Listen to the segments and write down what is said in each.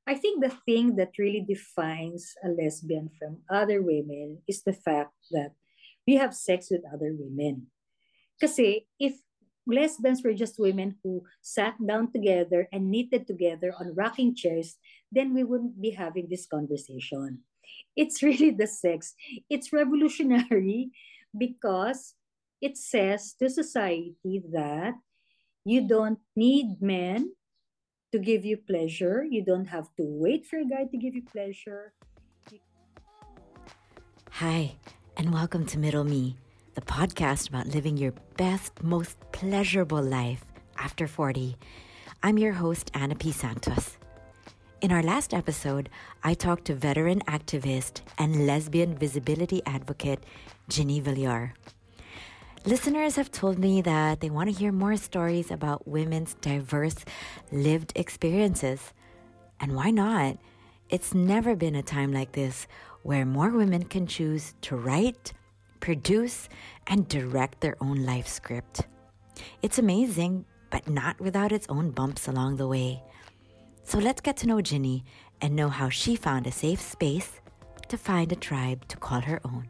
I think the thing that really defines a lesbian from other women is the fact that we have sex with other women. Kasi if lesbians were just women who sat down together and knitted together on rocking chairs, then we wouldn't be having this conversation. It's really the sex. It's revolutionary because it says to society that you don't need men to give you pleasure. You don't have to wait for a guy to give you pleasure. Hi, and welcome to Middle Me, the podcast about living your best, most pleasurable life after 40. I'm your host, Anna P. Santos. In our last episode, I talked to veteran activist and lesbian visibility advocate, Ginny Villar. Listeners have told me that they want to hear more stories about women's diverse lived experiences. And why not? It's never been a time like this where more women can choose to write, produce, and direct their own life script. It's amazing, but not without its own bumps along the way. So let's get to know Ginny and know how she found a safe space to find a tribe to call her own.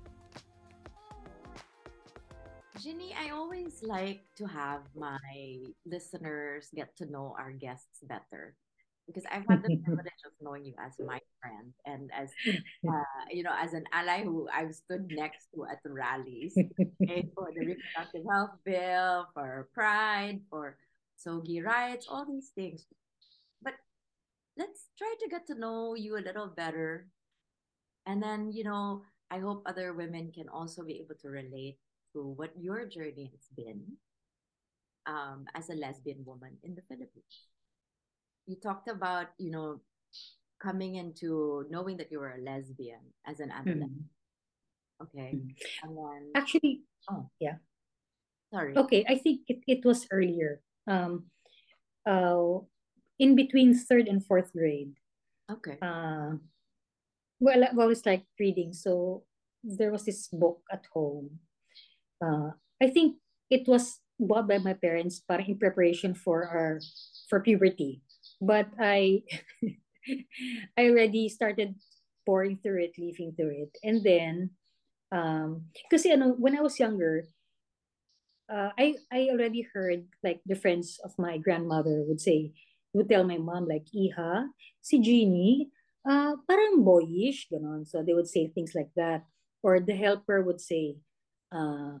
Ginny, I always like to have my listeners get to know our guests better because I've had the privilege of knowing you as my friend and as as an ally who I've stood next to at the rallies, okay, for the reproductive health bill, for Pride, for Sogi rights, all these things. But let's try to get to know you a little better, and then I hope other women can also be able to relate to what your journey has been as a lesbian woman in the Philippines. You talked about, coming into knowing that you were a lesbian as an adolescent. Okay. And then, Actually, oh, yeah. sorry. Okay, I think it was earlier. Uh, in between third and fourth grade. Okay. Well, I've always liked reading, so there was this book at home. I think it was bought by my parents para in preparation for puberty. But I I already started pouring through it, leafing through it. And then kasi when I was younger, I already heard like the friends of my grandmother would tell my mom like, Iha, si Jeannie, parang boyish, ganon. So they would say things like that. Or the helper would say, uh,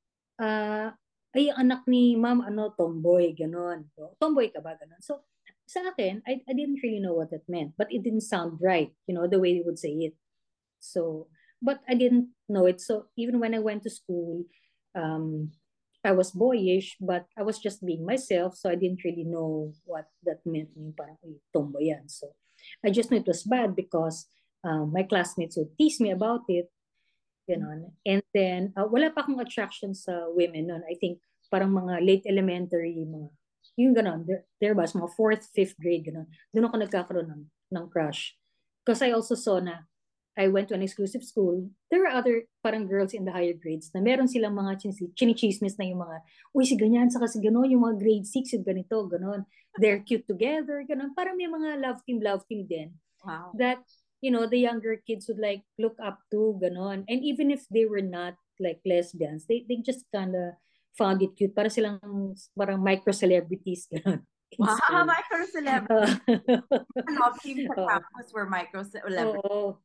uh, ay, anak ni ma'am, tomboy, ganon. So, tomboy ka ba, ganon. So, sa akin, I didn't really know what that meant, but it didn't sound right, the way they would say it. So, but I didn't know it. So, even when I went to school, um, I was boyish, but I was just being myself. So, I didn't really know what that meant. Yung parang, "Uy, tomboy yan." So, I just knew it was bad because my classmates would tease me about it. Ganon. And then, wala pa akong attraction sa women noon. I think parang mga late elementary, yung ganon, there was mga fourth, fifth grade, ganon. Doon ako nagkakaroon ng crush. Because I also saw na I went to an exclusive school. There were other parang girls in the higher grades na meron silang mga chinichismis na yung mga, uy, si ganyan, saka si ganon, yung mga grade 6, yung ganito, ganon. They're cute together, ganon. Parang may mga love team din. Wow. That the younger kids would like look up to, ganon. And even if they were not like lesbians, they just kind of found it cute. Para silang parang micro celebrities, ganon. Wow, micro celebrities. Love team sa campus were micro celebrities. Oo.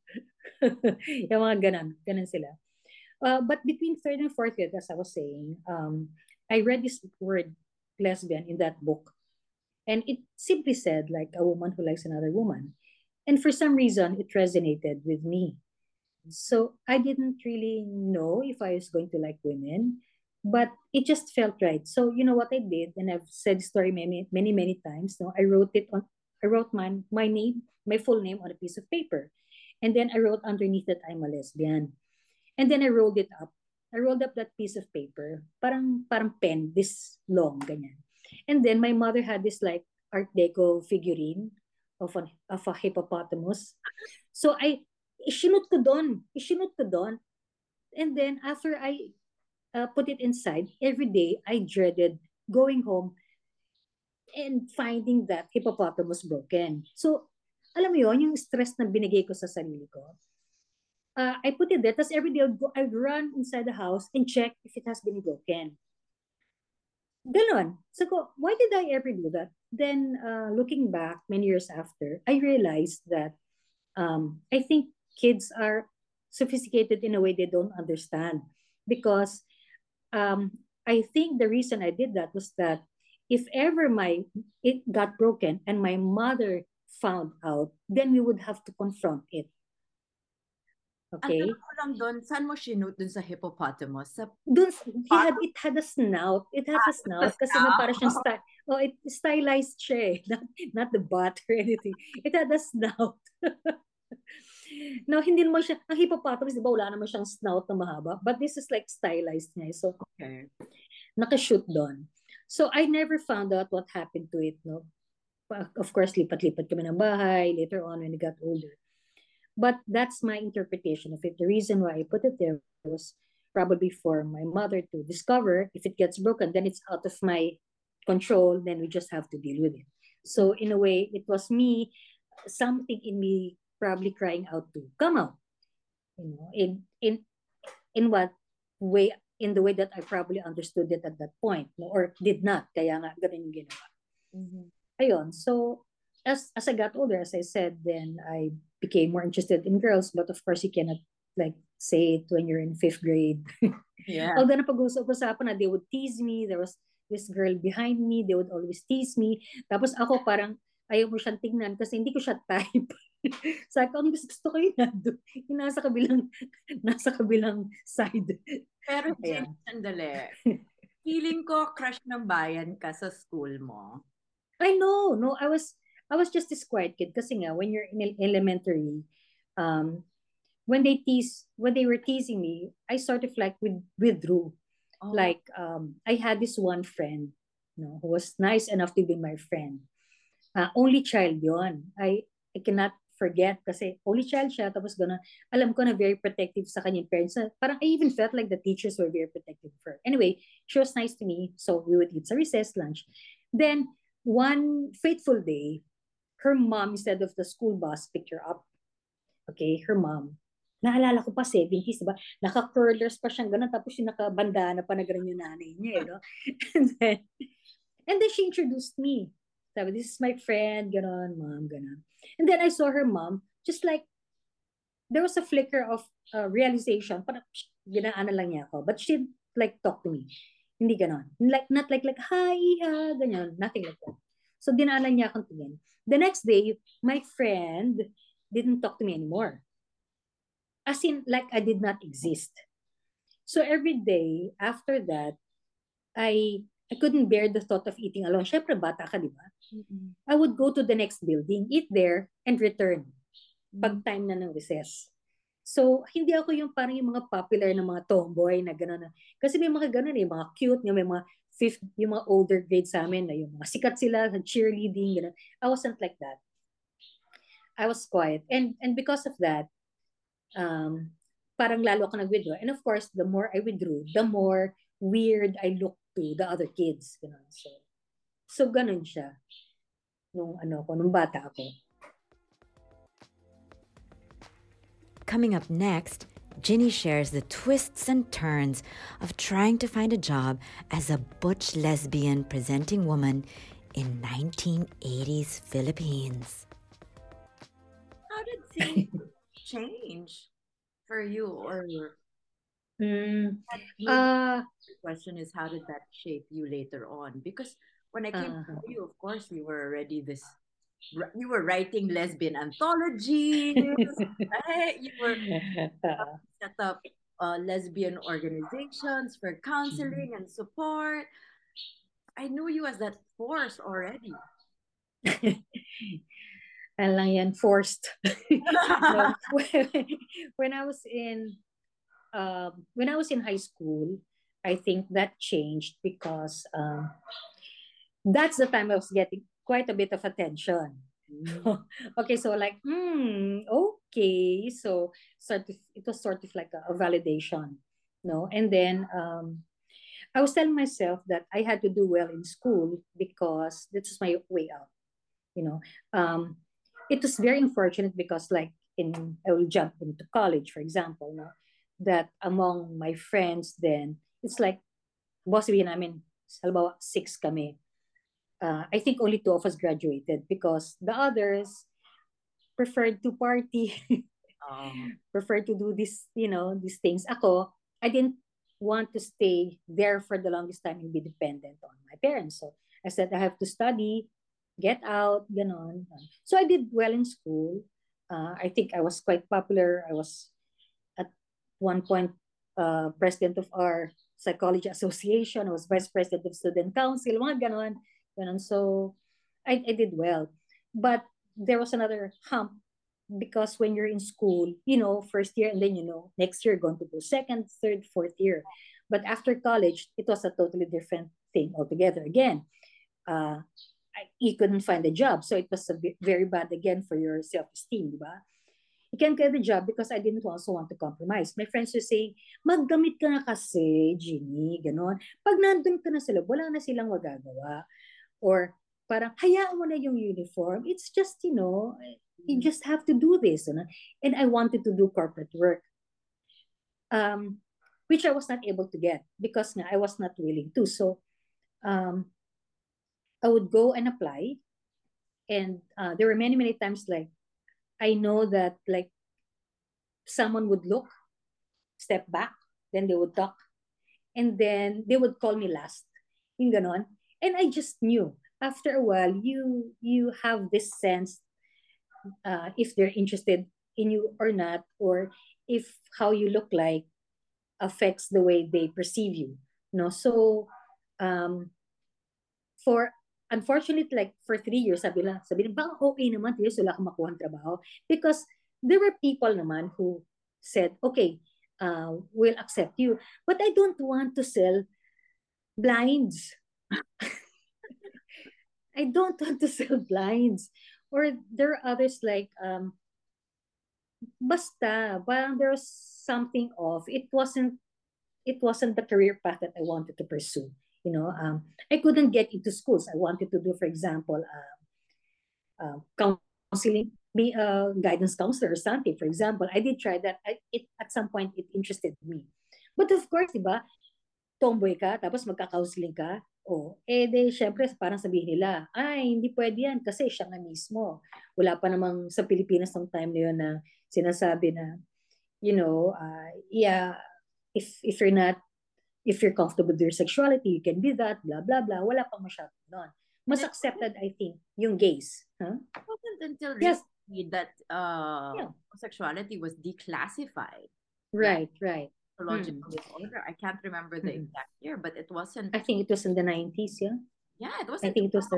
Yung mga ganon sila. But between third and fourth grade, as I was saying, I read this word lesbian in that book. And it simply said like a woman who likes another woman. And for some reason, it resonated with me. So I didn't really know if I was going to like women, but it just felt right. So you know what I did, and I've said the story many times. No, I wrote my name, my full name on a piece of paper, and then I wrote underneath that I'm a lesbian, and then I rolled it up. I rolled up that piece of paper, parang pen this long, ganyan. And then my mother had this like Art Deco figurine of a hippopotamus. So isinut ko doon. And then after I put it inside, every day I dreaded going home and finding that hippopotamus broken. So alam mo yun, yung stress na binigay ko sa sarili ko. I put it there, tapos every day I'd run inside the house and check if it has been broken. Ganon. So, why did I ever do that? Then, looking back many years after, I realized that I think kids are sophisticated in a way they don't understand. Because I think the reason I did that was that if ever it got broken and my mother found out, then we would have to confront it. Ang Okay? tanong ko lang doon, saan mo sinute doon sa hippopotamus? It had a snout. It had a snout kasi nga para siyang stylized siya eh. Not the butt or anything. It had a snout. No, hindi naman siya, ang hippopotamus, di ba, wala naman siyang snout na mahaba. But this is like stylized niya. So, Okay. nakashoot doon. So, I never found out what happened to it, no? Of course, lipat-lipat kami ng bahay later on when we got older. But that's my interpretation of it. The reason why I put it there was probably for my mother to discover if it gets broken, then it's out of my control, then we just have to deal with it. So in a way, it was me, something in me probably crying out to come out. You know, in what way, in the way that I probably understood it at that point, no? Or did not, kaya nga ganun yung ginawa. Mm-hmm. Ayun, so as I got older, as I said, then I became more interested in girls, but of course you cannot like say it when you're in 5th grade. Yeah. Although napag-usap-usapan na they would tease me, there was this girl behind me, they would always tease me. Tapos ako parang ayaw mo siyang tingnan kasi hindi ko siya type. Sabi ko, ang gusto ko yun yung nasa kabilang side. Pero Jenny, sandali. Feeling ko crush ng bayan ka sa school mo. I know, no, I was just this quiet kid kasi nga when you're in elementary, when they were teasing me, I sort of like withdrew. Oh. Like I had this one friend, who was nice enough to be my friend. Only child yon. I cannot forget kasi only child siya, tapos gano'n, alam ko na very protective sa kanyang parents. Parang I even felt like the teachers were very protective of her. Anyway, she was nice to me, so we would eat sa recess, lunch. Then, one fateful day, her mom, instead of the school bus, picked her up. Okay, her mom. Naalala ko pa, 70s, diba? Naka-curlers pa siyang gano'n, tapos yung nakabandana pa na gano'n yung nanay niya, no? And then she introduced me. Sabi, this is my friend, gano'n, mom, gano'n. And then I saw her mom, just like, there was a flicker of realization, parang ginaanan lang niya ako. But she like talk to me. Hindi gano'n. Not like, hi, ganyan. Nothing like that. So, dinaanan niya akong tingin. The next day, my friend didn't talk to me anymore. As in, like, I did not exist. So, every day, after that, I couldn't bear the thought of eating alone. Syempre, bata ka, di ba? Mm-hmm. I would go to the next building, eat there, and return. Pag time na ng recess. So, hindi ako yung parang yung mga popular na mga tomboy na gano'n. Kasi may mga gano'n eh, mga cute, may mga yung mga older grades sa amin na yung mga sikat sila, cheerleading, gano'n. I wasn't like that. I was quiet. And because of that, parang lalo ako nag-withdraw. And of course, the more I withdrew, the more weird I looked to the other kids. Gano'n. So gano'n siya. Nung bata ako. Coming up next, Ginny shares the twists and turns of trying to find a job as a butch lesbian presenting woman in 1980s Philippines. How did things change for you? Or the question is, how did that shape you later on? Because when I came to you, of course, you were already you were writing lesbian anthologies, right? You were set up lesbian organizations for counseling and support. I knew you as that force already. Lang yan, forced. No, when I was in high school, I think that changed because that's the time I was getting quite a bit of attention. Okay, so like, okay, so it was sort of like a validation, no? And then I was telling myself that I had to do well in school because this is my way out, you know. it was very unfortunate because like I will jump into college, for example, no, that among my friends then, it's like, boss namin, halimbawa, 6 kami. I think only 2 of us graduated because the others preferred to party, preferred to do this, these things. Ako, I didn't want to stay there for the longest time and be dependent on my parents. So I said, I have to study, get out, ganon. So I did well in school. I think I was quite popular. I was at one point president of our psychology association. I was vice president of student council, mga ganon. Ganon. So I did well. But there was another hump because when you're in school, first year and then, next year going to go second, third, fourth year. But after college, it was a totally different thing altogether. Again, you couldn't find a job. So it was very bad again for your self-esteem, diba? You can't get the job because I didn't also want to compromise. My friends would say, maggamit ka na kasi, Ginny, ganon. Pag nandun ka na sila, wala na silang magagawa. Or parang, hayaan mo na yung uniform. It's just, you just have to do this. And I wanted to do corporate work, which I was not able to get because I was not willing to. So I would go and apply. And there were many, many times like, I know that like someone would look, step back, then they would talk, and then they would call me last. Yung ganon. And I just knew. After a while, you have this sense if they're interested in you or not, or if how you look like affects the way they perceive you. No, so for unfortunately, like for 3 years, sabi lang, baka okay naman, 3 years, wala kang makuha ng trabaho. Because there were people naman who said, okay, we'll accept you. But I don't want to sell blinds. I don't want to sell blinds. Or there are others like, basta, parang there was something off. It wasn't the career path that I wanted to pursue. I couldn't get into schools. I wanted to do, for example, counseling, be a guidance counselor or something. For example, I did try that. At some point, it interested me. But of course, diba, tomboy ka, tapos magka-counseling ka, syempre, parang sabihin nila, ay, hindi pwede yan kasi siya nga mismo. Wala pa namang sa Pilipinas ng time na yun na sinasabi na, yeah, if you're comfortable with your sexuality, you can be that, blah, blah, blah. Wala pang masyado nun. Mas accepted, I think, yung gays. Huh? It wasn't until recently that sexuality was declassified. Right, right. Psychological disorder. I can't remember the exact year, but it wasn't. I think it was in the 90s, yeah? Yeah, it was. I think it was the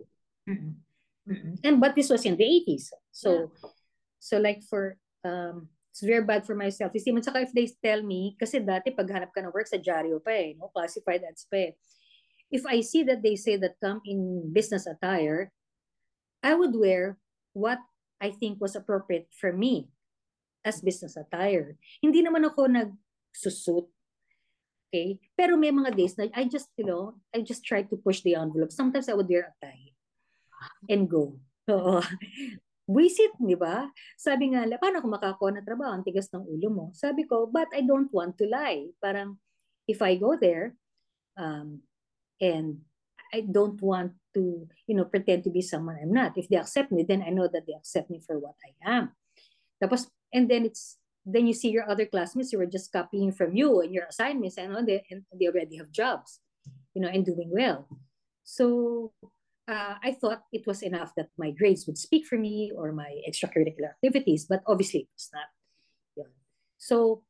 but this was in the 80s. So, so like for, it's very bad for my self-esteem. At saka if they tell me, kasi dati paghanap ka ng work sa dyaryo pa classified ads pa If I see that they say that come in business attire, I would wear what I think was appropriate for me as business attire. Hindi naman ako nagsusut. Okay? Pero may mga days na I just try to push the envelope. Sometimes I would wear a tie and go. So, visit, di ba? Sabi nga, paano ako makakuha na trabaho? Ang tigas ng ulo mo. Sabi ko, but I don't want to lie. Parang, if I go there, and I don't want to, pretend to be someone I'm not. If they accept me, then I know that they accept me for what I am. Tapos, and then you see your other classmates who were just copying from you and your assignments, and they already have jobs, and doing well. So, I thought it was enough that my grades would speak for me or my extracurricular activities, but obviously it was not. Yeah. So,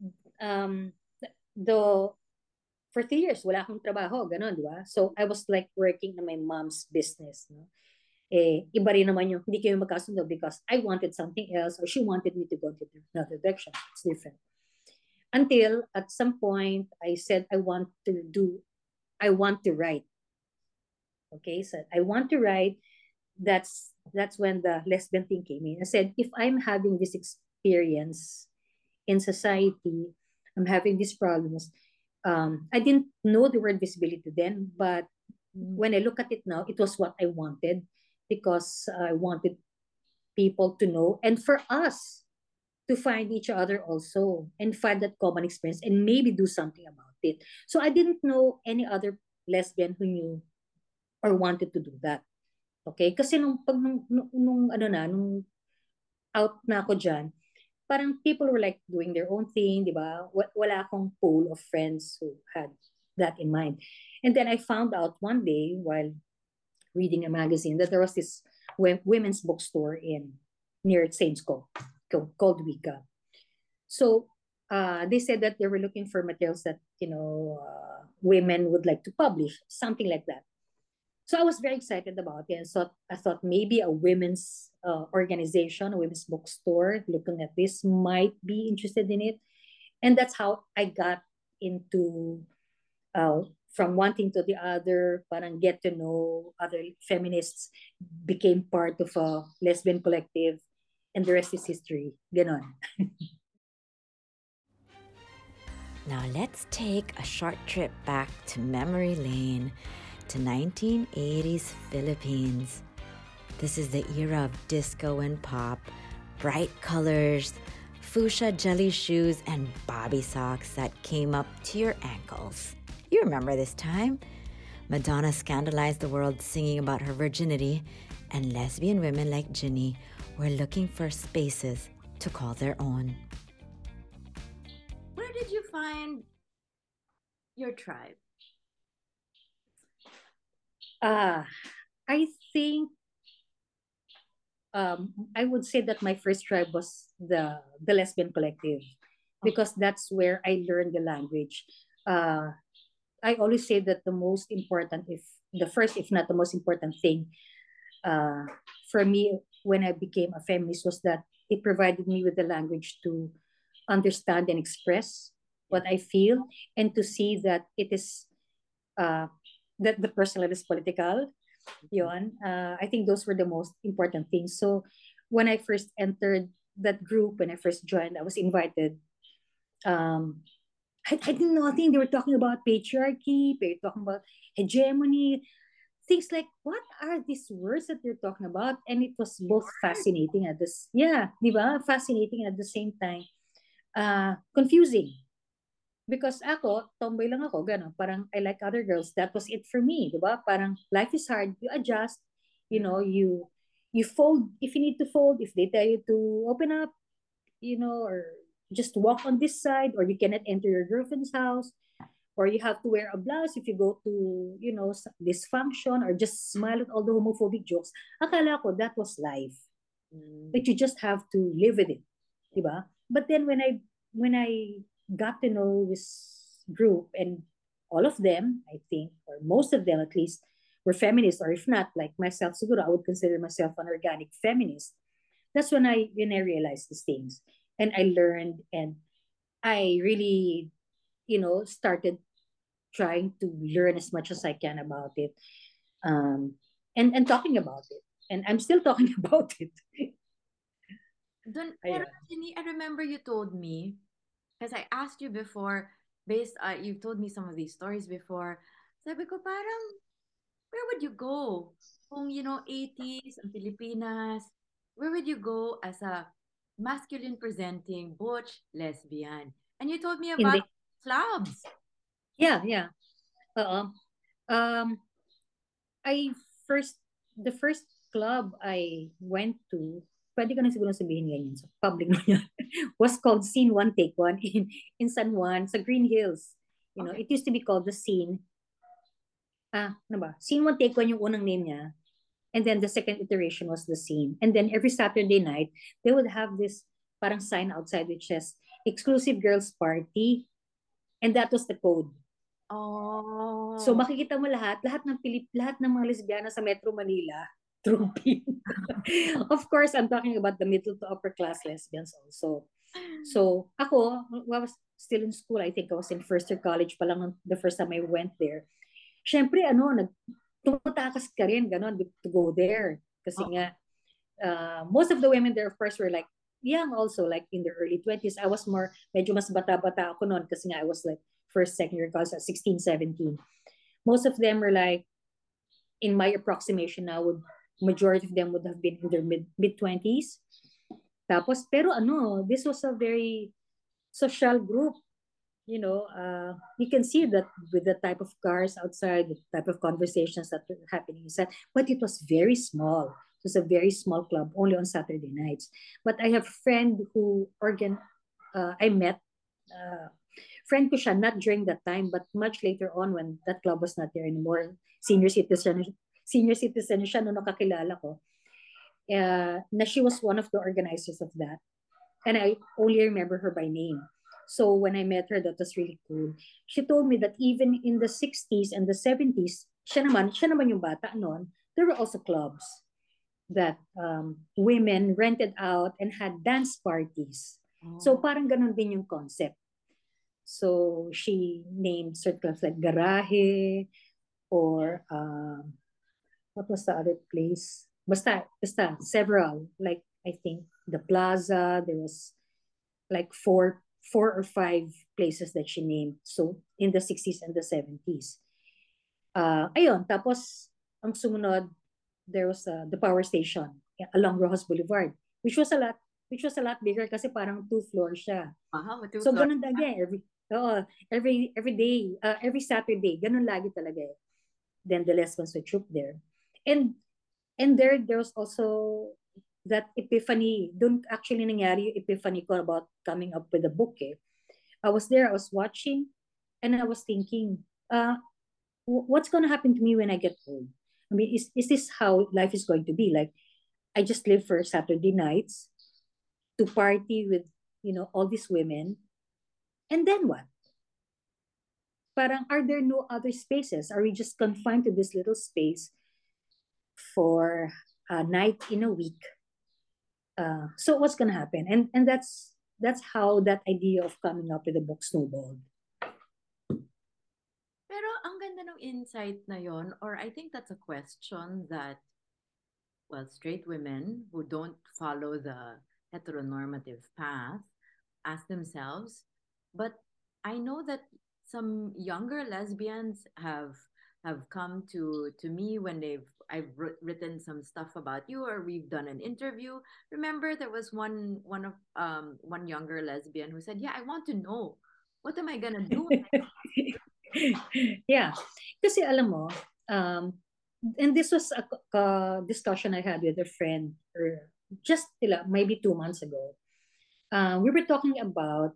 for 3 years, wala akong trabaho, ganon, di ba? So, I was like working in my mom's business, no? Iba rin naman yung, hindi kayo magkasundo because I wanted something else or she wanted me to go to another direction. It's different. Until at some point, I said, I want to write. Okay, so I want to write. That's when the lesbian thing came in. I said, if I'm having this experience in society, I'm having these problems. I didn't know the word visibility then, but when I look at it now, it was what I wanted because I wanted people to know and for us to find each other also and find that common experience and maybe do something about it. So I didn't know any other lesbian who knew or wanted to do that. Okay? Kasi nung out na ako dyan, parang people were like doing their own thing, di ba? Wala akong pool of friends who had that in mind. And then I found out one day while reading a magazine that there was this women's bookstore near Saints called Wicca. So they said that they were looking for materials that women would like to publish, something like that. So I was very excited about it. And so I thought maybe a women's organization, a women's bookstore, looking at this might be interested in it. And that's how I got into from one thing to the other, parang get to know other feminists, became part of a lesbian collective, and the rest is history. Ganon. Now let's take a short trip back to memory lane to 1980s Philippines. This is the era of disco and pop, bright colors, fuchsia jelly shoes, and bobby socks that came up to your ankles. You remember this time? Madonna scandalized the world singing about her virginity, and lesbian women like Ginny were looking for spaces to call their own. Where did you find your tribe? I think I would say that my first tribe was the lesbian collective, because that's where I learned the language. I always say that the most important, if not the most important thing for me when I became a feminist was that it provided me with the language to understand and express what I feel, and to see that it is that the personal is political. Yon. I think those were the most important things. So when I first entered that group, when I first joined, I was invited. I didn't know. I think they were talking about patriarchy, they were talking about hegemony, things like what are these words that they're talking about? And it was both fascinating at this, diba? Fascinating at the same time, confusing. Because ako, tomboy lang ako, gano'n. Parang I like other girls. That was it for me, di ba? Parang life is hard. You adjust. You fold if you need to fold. If they tell you to open up, or just walk on this side, or you cannot enter your girlfriend's house, or you have to wear a blouse if you go to, this function, or just smile at all the homophobic jokes. Akala ko that was life. But you just have to live with it, di ba? But then when I got to know this group, and all of them, I think, or most of them at least, were feminists, or if not, like myself, siguro, I would consider myself an organic feminist. That's when I realized these things. And I learned, and I really, started trying to learn as much as I can about it. And talking about it. And I'm still talking about it. Pero Ginny, I remember you told me, because I asked you before, you've told me some of these stories before. Sabi ko, parang, where would you go? Kung, 80s, ang Pilipinas, where would you go as a masculine presenting butch lesbian? And you told me about clubs. Yeah. The first club I went to, pwede ko na siguro sabihin ngayon sa public mo yan, was called Scene 1 Take 1 in San Juan, sa Green Hills. It used to be called the Scene. Ano ba? Scene 1 Take 1 yung unang name niya. And then the second iteration was the Scene. And then every Saturday night, they would have this parang sign outside which says, exclusive girls party. And that was the code. Oh. So makikita mo lahat ng mga lesbiana sa Metro Manila, trooping. Of course, I'm talking about the middle to upper class lesbians also. So ako, I was still in school. I think I was in first year college pa lang the first time I went there. Syempre, tumatakas ka rin, ganon, to go there. Kasi nga, most of the women there, of course, were like young also, like in their early 20s. I was medyo mas bata-bata ako noon kasi nga I was like first, second year college at 16, 17. Most of them were like, in my approximation now, would majority of them would have been in their mid-20s. Tapos, pero this was a very social group. You can see that with the type of cars outside, the type of conversations that were happening inside, but it was very small. It was a very small club, only on Saturday nights. But I have a friend who I met, friend ko siya, not during that time, but much later on when that club was not there anymore. Senior citizen siya nung nakakilala ko. Na she was one of the organizers of that. And I only remember her by name. So when I met her, that was really cool. She told me that even in the 60s and the 70s, siya naman yung bata noon, there were also clubs that women rented out and had dance parties. So parang ganun din yung concept. So she named certain clubs like Garahe or what was the other place? Basta several. Like I think the Plaza, there was like four or five places that she named. So in the 60s and the 70s. Ayun, tapos ang sumunod, there was the power station along Rojas Boulevard, which was a lot bigger kasi parang 2 floors siya. So ganun again, every day, every Saturday, ganun lagi talaga eh. Then the lesbians would troop there. And there was also that epiphany. Doon actually nangyari yung epiphany ko about coming up with a book eh. I was there, I was watching, and I was thinking, what's going to happen to me when I get old? I mean, is this how life is going to be? Like, I just live for Saturday nights to party with, all these women. And then what? Parang, are there no other spaces? Are we just confined to this little space for a night in a week? So what's gonna happen? And that's how that idea of coming up with a book snowballed. Pero ang ganda ng insight na yon, or I think that's a question that, well, straight women who don't follow the heteronormative path ask themselves. But I know that some younger lesbians have come to me when I've written some stuff about you, or we've done an interview. Remember, there was one younger lesbian who said, "Yeah, I want to know, what am I gonna do?" Yeah, kasi alam mo, and this was a discussion I had with a friend, or just maybe 2 months ago. We were talking about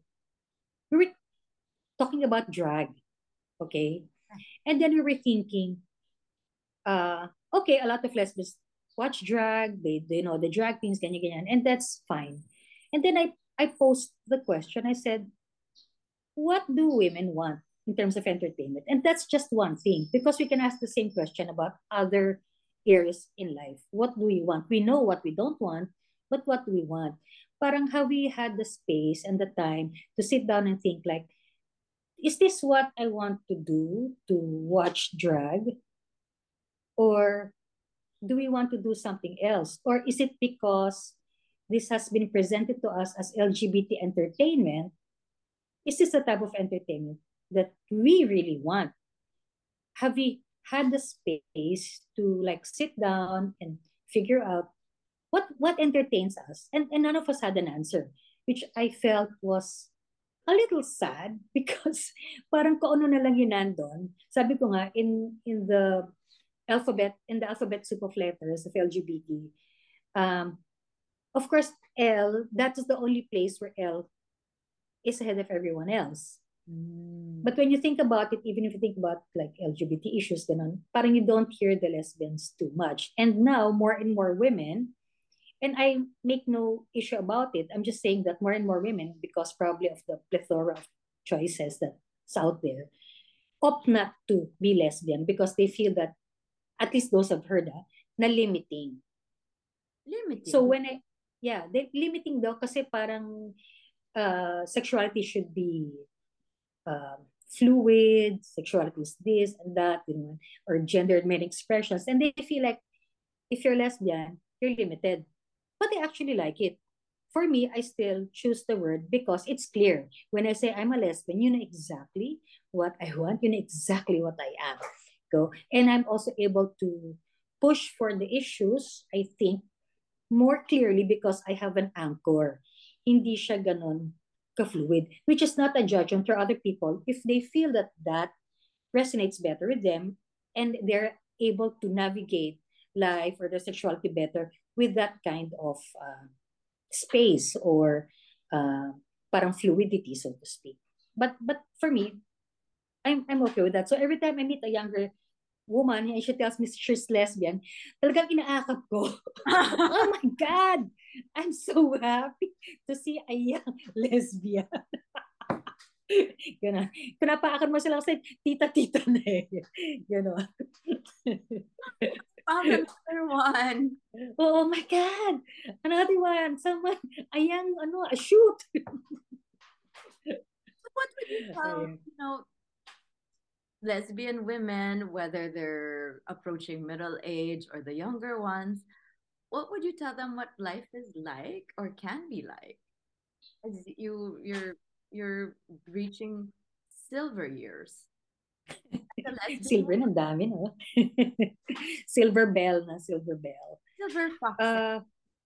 drag, okay, and then we were thinking, okay, a lot of lesbians watch drag, they know the drag queens, ganyan, and that's fine. And then I posed the question. I said, what do women want in terms of entertainment? And that's just one thing, because we can ask the same question about other areas in life. What do we want? We know what we don't want, but what do we want? Parang have we had the space and the time to sit down and think like, is this what I want to do, to watch drag? Or do we want to do something else? Or is it because this has been presented to us as LGBT entertainment? Is this the type of entertainment that we really want? Have we had the space to like sit down and figure out what entertains us? And none of us had an answer, which I felt was a little sad because parang kung ano na lang yun nandun. Sabi ko nga, in the alphabet soup of letters of LGBT, of course, L, that is the only place where L is ahead of everyone else. But when you think about it, even if you think about like LGBT issues, ganun, parang you don't hear the lesbians too much. And now, more and more women, and I make no issue about it, I'm just saying that more and more women, because probably of the plethora of choices that's out there, opt not to be lesbian because they feel that, at least those I've heard, na limiting. So when they limiting daw kasi parang sexuality should be fluid, sexuality is this and that, or gendered many expressions. And they feel like if you're lesbian, you're limited. But I actually like it. For me, I still choose the word because it's clear. When I say I'm a lesbian, you know exactly what I want, you know exactly what I am. And I'm also able to push for the issues, I think, more clearly because I have an anchor. Hindi siya ganon ka-fluid, which is not a judgment for other people. If they feel that that resonates better with them and they're able to navigate life or their sexuality better with that kind of space or parang fluidity, so to speak. But for me, I'm okay with that. So every time I meet a younger woman and she tells me she's lesbian, talagang inaakap ko. Oh my God! I'm so happy to see a young lesbian. Gano'n. Pinapaakan mo sila kasi tita-tita na eh. Gano'n. Found another one. Oh my God! Another one. Someone, a young, a shoot. So what would you tell, Ayun. lesbian women, whether they're approaching middle age or the younger ones, what would you tell them what life is like or can be like as you're reaching silver years as a lesbian Silver, woman? ang dami, no? Silver bell na, silver bell. Silver fox. Uh,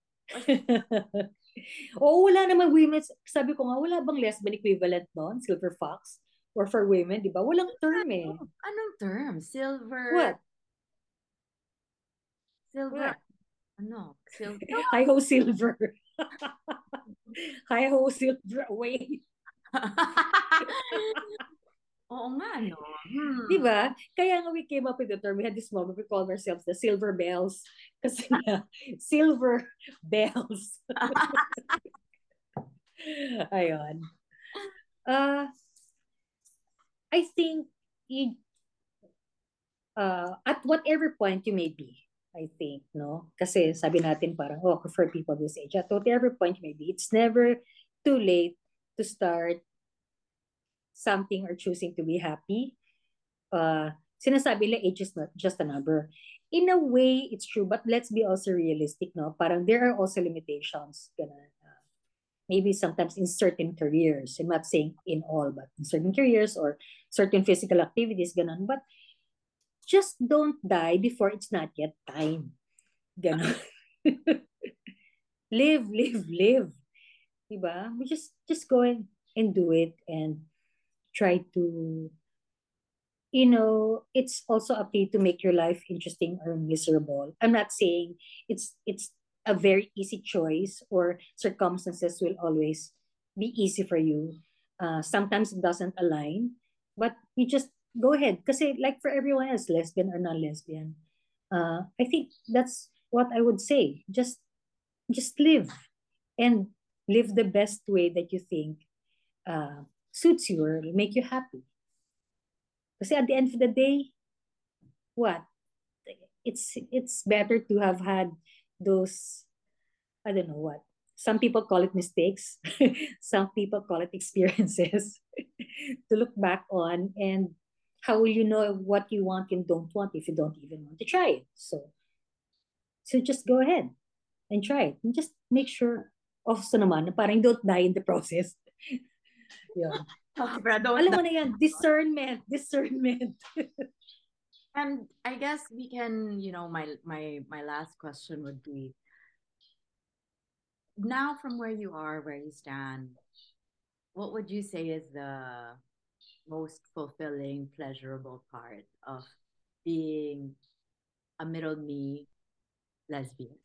Oo, wala naman women. Sabi ko nga, wala bang lesbian equivalent nun? Silver fox? Or for women, di ba? Walang term eh. Anong term? Silver. What? Silver. What? Ano? Silver. Hi-ho silver. Hi-ho silver away. Oo nga, no? Di ba? Kaya nga we came up with the term. We had this moment, we called ourselves the silver bells. Kasi nga, silver bells. Ayun. I think you, at whatever point you may be, I think, no? Kasi sabi natin parang, for people this age, at whatever point you may be, it's never too late to start something or choosing to be happy. Sinasabi nila age is not just a number. In a way, it's true, but let's be also realistic, no? Parang there are also limitations. Maybe sometimes in certain careers. I'm not saying in all, but in certain careers or certain physical activities, ganun. But just don't die before it's not yet time. Ganun. Live, live, live. Diba? We just go and do it and try to, it's also up to you to make your life interesting or miserable. I'm not saying it's a very easy choice or circumstances will always be easy for you. Sometimes it doesn't align, but you just go ahead. Because like for everyone else, lesbian or non-lesbian, I think that's what I would say. Just live and live the best way that you think suits you or make you happy. Kasi at the end of the day, what? It's better to have had those, I don't know what. Some people call it mistakes. Some people call it experiences to look back on. And how will you know what you want and don't want if you don't even want to try it? So just go ahead and try it. And just make sure also naman na parang don't die in the process. Yun. Alam mo na yan, discernment. And I guess we can, my last question would be, now from where you are, where you stand, what would you say is the most fulfilling, pleasurable part of being a middle me lesbian?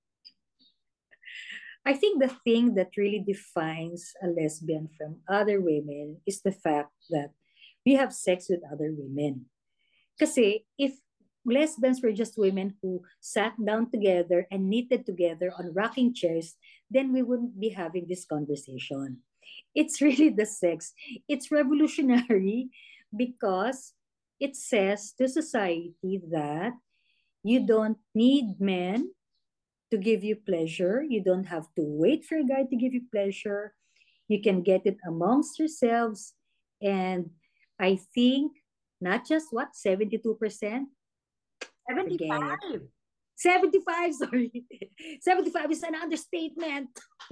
I think the thing that really defines a lesbian from other women is the fact that we have sex with other women. Kasi if lesbians were just women who sat down together and knitted together on rocking chairs, then we wouldn't be having this conversation. It's really the sex. It's revolutionary because it says to society that you don't need men to give you pleasure. You don't have to wait for a guy to give you pleasure. You can get it amongst yourselves. And I think not just 72%? 75. 75, sorry. 75 is an understatement.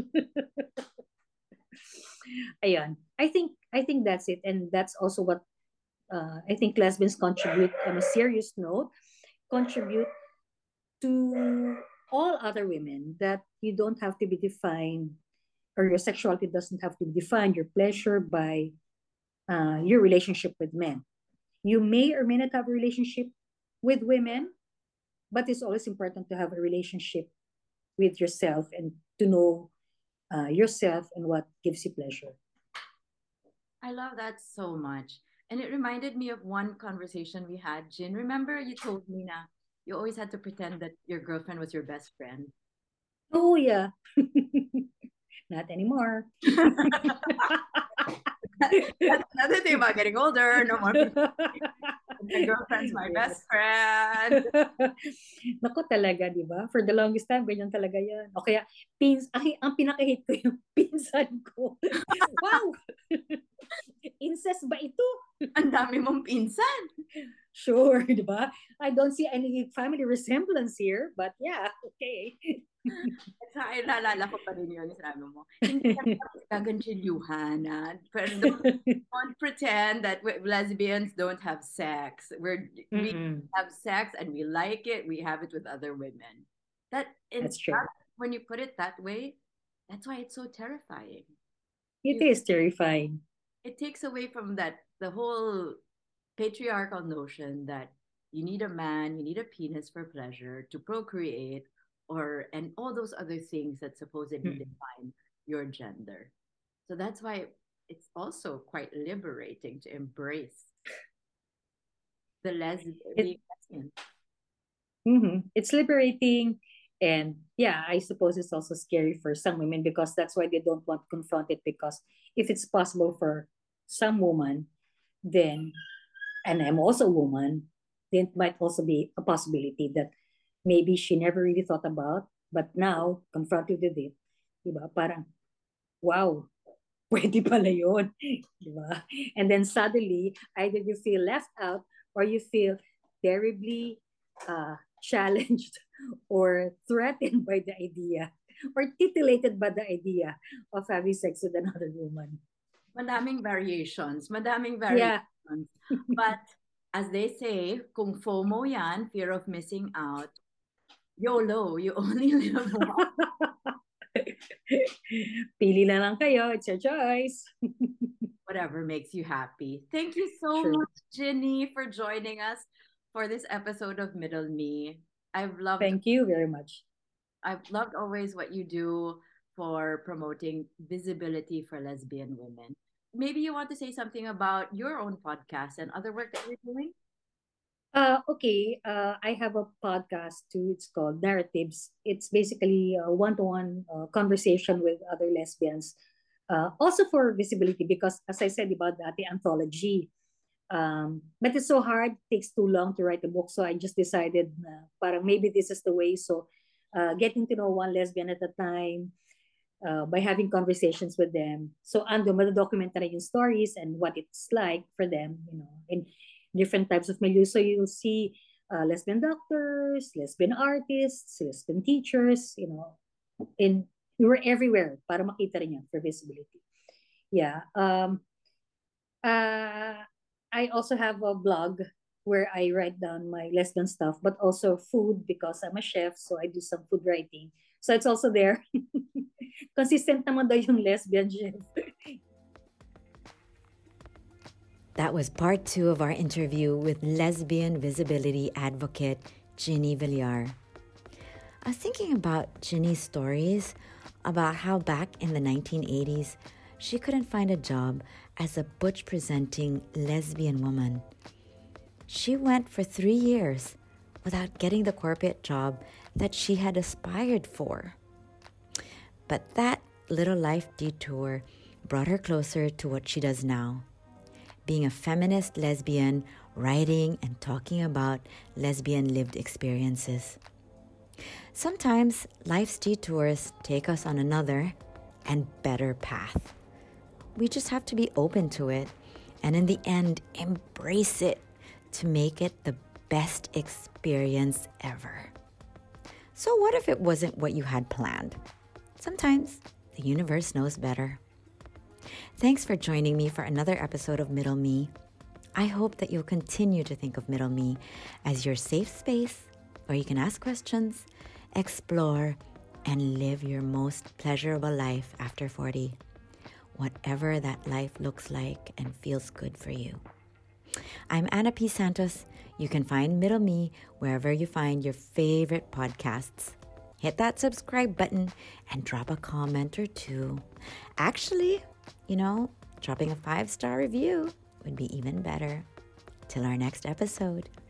Ayun. I think that's it. And that's also what I think lesbians contribute on a serious note, contribute to all other women that you don't have to be defined, or your sexuality doesn't have to be defined, your pleasure by your relationship with men. You may or may not have a relationship with women, but it's always important to have a relationship with yourself and to know yourself and what gives you pleasure. I love that so much. And it reminded me of one conversation we had, Jin. Remember you told me na you always had to pretend that your girlfriend was your best friend. Oh, yeah. Not anymore. That's another thing about getting older. No more people. My girlfriend's my best friend. Naku talaga, di ba? For the longest time, ganyan talaga yan. O kaya, ang pinaka-hate ko yung pinsan ko. Wow! Incest ba ito? Ang dami mong pinsan. Sure, di ba? I don't see any family resemblance here, but yeah, okay. Sa akin, naalala ko pa rin yun, sinabi mo. Hindi kami gaganchilyuhan. Pero don't pretend that lesbians don't have sex. We have sex and we like it. We have it with other women. That's true. When you put it that way, that's why it's so terrifying. It is terrifying. It takes away from the whole patriarchal notion that you need a man, you need a penis for pleasure, to procreate, and all those other things that supposedly define your gender. So that's why it's also quite liberating to embrace the lesbian. It's liberating, and yeah, I suppose it's also scary for some women because that's why they don't want to confront it, because if it's possible for some woman, then, and I'm also a woman, then it might also be a possibility that maybe she never really thought about, but now, confronted with it, diba? Parang, wow, pwede pala yun, diba? And then suddenly, either you feel left out or you feel terribly challenged or threatened by the idea or titillated by the idea of having sex with another woman. Madaming variations. Yeah. But as they say, kung FOMO yan, fear of missing out, YOLO, you only live once. Pili na lang kayo. It's your choice. Whatever makes you happy. Thank you so much, Ginny, for joining us for this episode of Middle Me. Thank you very much. I've loved always what you do for promoting visibility for lesbian women. Maybe you want to say something about your own podcast and other work that you're doing? Okay. I have a podcast too. It's called Narratives. It's basically a one-to-one conversation with other lesbians. Also for visibility, because as I said about the anthology, but it's so hard, it takes too long to write a book. So I just decided parang maybe this is the way. So getting to know one lesbian at a time, by having conversations with them. So ando mado-document na yung stories and what it's like for them, in different types of milieu. So you'll see lesbian doctors, lesbian artists, lesbian teachers, we were everywhere para makita rin yan for visibility. Yeah. I also have a blog where I write down my lesbian stuff, but also food, because I'm a chef, so I do some food writing. So it's also there. Consistent naman daw yung lesbian chef. That was part 2 of our interview with lesbian visibility advocate Ginny Villar. I was thinking about Ginny's stories about how back in the 1980s, she couldn't find a job as a butch-presenting lesbian woman. She went for 3 years without getting the corporate job that she had aspired for. But that little life detour brought her closer to what she does now, being a feminist lesbian, writing and talking about lesbian lived experiences. Sometimes life's detours take us on another and better path. We just have to be open to it and in the end, embrace it to make it the best experience ever. So what if it wasn't what you had planned? Sometimes the universe knows better. Thanks for joining me for another episode of Middle Me. I hope that you'll continue to think of Middle Me as your safe space where you can ask questions, explore, and live your most pleasurable life after 40, whatever that life looks like and feels good for you. I'm Ana P. Santos. You can find Middle Me wherever you find your favorite podcasts. Hit that subscribe button and drop a comment or two. Actually, dropping a 5-star review would be even better. Till our next episode.